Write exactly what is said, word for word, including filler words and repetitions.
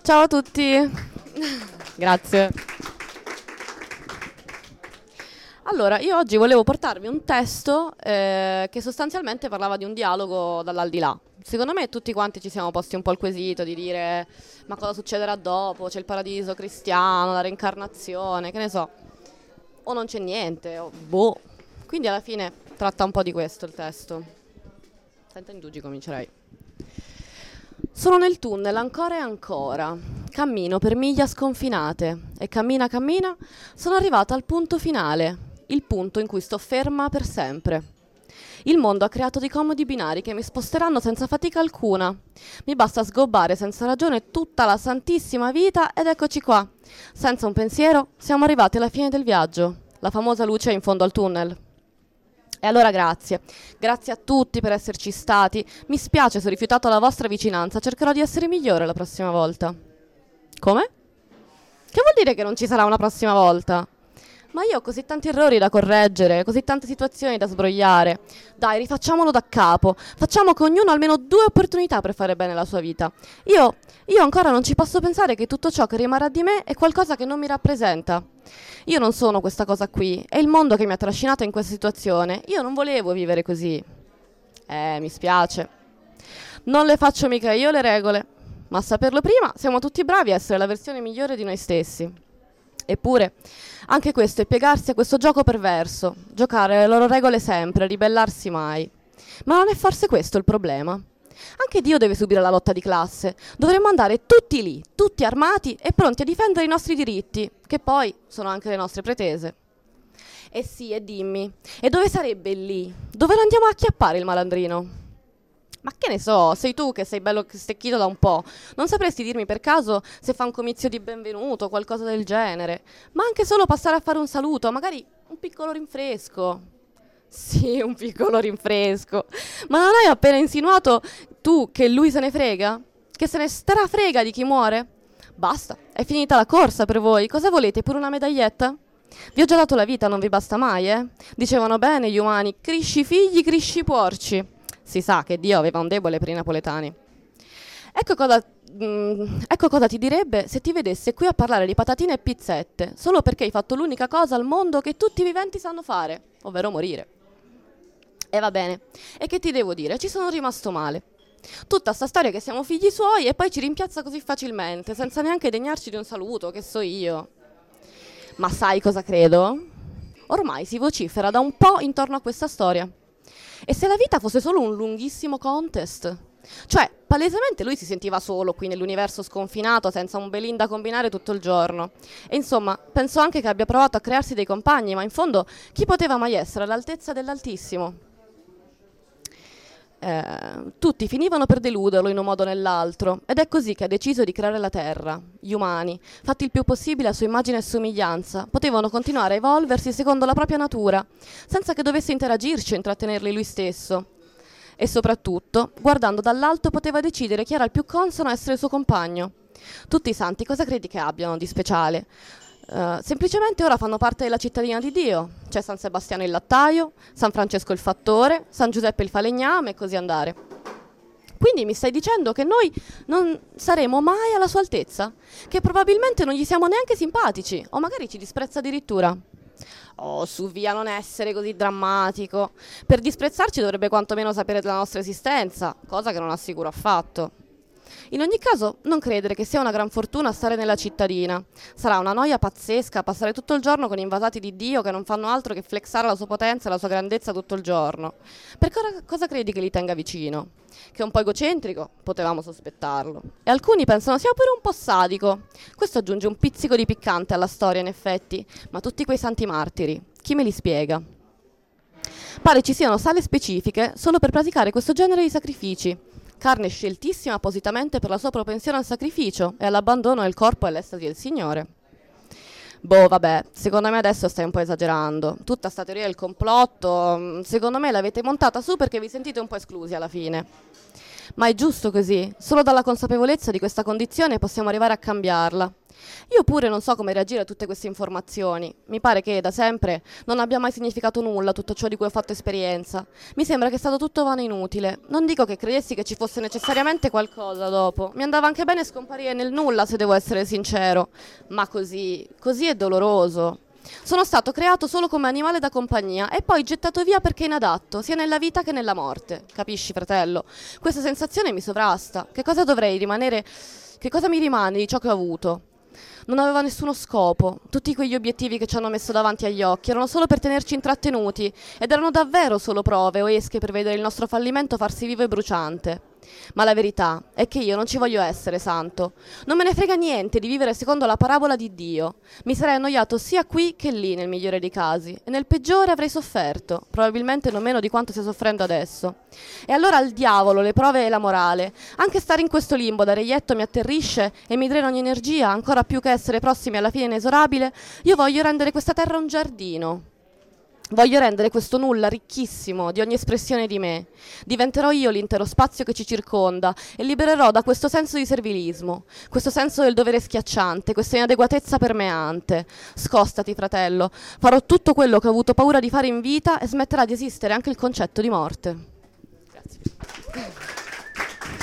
Ciao a tutti. Grazie. Allora, io oggi volevo portarvi un testo eh, che sostanzialmente parlava di un dialogo dall'aldilà. Secondo me tutti quanti ci siamo posti un po' il quesito di dire ma cosa succederà dopo? C'è il paradiso cristiano, la reincarnazione, che ne so. O non c'è niente, o boh. Quindi alla fine tratta un po' di questo il testo. Senza indugi comincerei. Sono nel tunnel ancora e ancora, cammino per miglia sconfinate e cammina cammina sono arrivata al punto finale, il punto in cui sto ferma per sempre. Il mondo ha creato dei comodi binari che mi sposteranno senza fatica alcuna. Mi basta sgobbare senza ragione tutta la santissima vita ed eccoci qua. Senza un pensiero siamo arrivati alla fine del viaggio, la famosa luce in fondo al tunnel. E allora grazie, grazie a tutti per esserci stati. Mi spiace se ho rifiutato la vostra vicinanza, cercherò di essere migliore la prossima volta. Come? Che vuol dire che non ci sarà una prossima volta? Ma io ho così tanti errori da correggere, così tante situazioni da sbrogliare. Dai, rifacciamolo da capo. Facciamo che ognuno ha almeno due opportunità per fare bene la sua vita. Io, io ancora non ci posso pensare che tutto ciò che rimarrà di me è qualcosa che non mi rappresenta. Io non sono questa cosa qui, è il mondo che mi ha trascinato in questa situazione. Io non volevo vivere così. Eh, mi spiace. Non le faccio mica io le regole, ma a saperlo prima siamo tutti bravi a essere la versione migliore di noi stessi. Eppure, anche questo è piegarsi a questo gioco perverso, giocare le loro regole sempre, ribellarsi mai. Ma non è forse questo il problema? Anche Dio deve subire la lotta di classe. Dovremmo andare tutti lì, tutti armati e pronti a difendere i nostri diritti, che poi sono anche le nostre pretese. E sì, e dimmi, e dove sarebbe lì? Dove lo andiamo a acchiappare il malandrino? Ma che ne so, sei tu che sei bello stecchito da un po'. Non sapresti dirmi per caso se fa un comizio di benvenuto o qualcosa del genere? Ma anche solo passare a fare un saluto, magari un piccolo rinfresco. Sì, un piccolo rinfresco. Ma non hai appena insinuato tu che lui se ne frega? Che se ne strafrega di chi muore? Basta, è finita la corsa per voi. Cosa volete, pure una medaglietta? Vi ho già dato la vita, non vi basta mai, eh? Dicevano bene gli umani, crisci figli, crisci porci. Si sa che Dio aveva un debole per i napoletani. Ecco cosa, mm, ecco cosa ti direbbe se ti vedesse qui a parlare di patatine e pizzette, solo perché hai fatto l'unica cosa al mondo che tutti i viventi sanno fare, ovvero morire. E va bene, e che ti devo dire? Ci sono rimasto male. Tutta sta storia che siamo figli suoi e poi ci rimpiazza così facilmente, senza neanche degnarci di un saluto, che so io. Ma sai cosa credo? Ormai si vocifera da un po' intorno a questa storia. E se la vita fosse solo un lunghissimo contest? Cioè, palesemente lui si sentiva solo qui nell'universo sconfinato, senza un belin da combinare tutto il giorno. E insomma, penso anche che abbia provato a crearsi dei compagni, ma in fondo chi poteva mai essere all'altezza dell'Altissimo? Eh, tutti finivano per deluderlo in un modo o nell'altro, ed è così che ha deciso di creare la Terra. Gli umani, fatti il più possibile a sua immagine e somiglianza, potevano continuare a evolversi secondo la propria natura, senza che dovesse interagirci o intrattenerli lui stesso. E soprattutto, guardando dall'alto, poteva decidere chi era il più consono a essere il suo compagno. Tutti i santi cosa credi che abbiano di speciale? Uh, semplicemente ora fanno parte della cittadina di Dio. C'è San Sebastiano il lattaio, San Francesco il fattore, San Giuseppe il falegname e così andare. Quindi mi stai dicendo che noi non saremo mai alla sua altezza? Che probabilmente non gli siamo neanche simpatici, o magari ci disprezza addirittura? Oh, su via, non essere così drammatico. Per disprezzarci dovrebbe quantomeno sapere della nostra esistenza, cosa che non assicuro affatto. In ogni caso, non credere che sia una gran fortuna stare nella cittadina. Sarà una noia pazzesca passare tutto il giorno con invasati di Dio che non fanno altro che flexare la sua potenza e la sua grandezza tutto il giorno. Perché ora cosa credi che li tenga vicino? Che è un po' egocentrico? Potevamo sospettarlo. E alcuni pensano sia pure un po' sadico. Questo aggiunge un pizzico di piccante alla storia, in effetti. Ma tutti quei santi martiri, chi me li spiega? Pare ci siano sale specifiche solo per praticare questo genere di sacrifici. Carne sceltissima appositamente per la sua propensione al sacrificio e all'abbandono del corpo e all'estasi del Signore. Boh, vabbè, secondo me adesso stai un po' esagerando. Tutta sta teoria del complotto, secondo me l'avete montata su perché vi sentite un po' esclusi alla fine. Ma è giusto così, solo dalla consapevolezza di questa condizione possiamo arrivare a cambiarla. Io pure non so come reagire a tutte queste informazioni. Mi pare che da sempre non abbia mai significato nulla tutto ciò di cui ho fatto esperienza. Mi sembra che è stato tutto vano e inutile. Non dico che credessi che ci fosse necessariamente qualcosa dopo. Mi andava anche bene scomparire nel nulla, se devo essere sincero. Ma così, così è doloroso. Sono stato creato solo come animale da compagnia e poi gettato via perché inadatto, sia nella vita che nella morte. Capisci, fratello? Questa sensazione mi sovrasta. Che cosa dovrei rimanere... Che cosa mi rimane di ciò che ho avuto? Non aveva nessuno scopo. Tutti quegli obiettivi che ci hanno messo davanti agli occhi erano solo per tenerci intrattenuti ed erano davvero solo prove o esche per vedere il nostro fallimento farsi vivo e bruciante. Ma la verità è che io non ci voglio essere santo. Non me ne frega niente di vivere secondo la parabola di Dio. Mi sarei annoiato sia qui che lì nel migliore dei casi e nel peggiore avrei sofferto, probabilmente non meno di quanto stia soffrendo adesso. E allora al diavolo le prove e la morale. Anche stare in questo limbo da reietto mi atterrisce e mi drena ogni energia, ancora più che essere prossimi alla fine inesorabile. Io voglio rendere questa terra un giardino. Voglio rendere questo nulla ricchissimo di ogni espressione di me. Diventerò io l'intero spazio che ci circonda e libererò da questo senso di servilismo, questo senso del dovere schiacciante, questa inadeguatezza permeante. Scostati, fratello, farò tutto quello che ho avuto paura di fare in vita e smetterà di esistere anche il concetto di morte.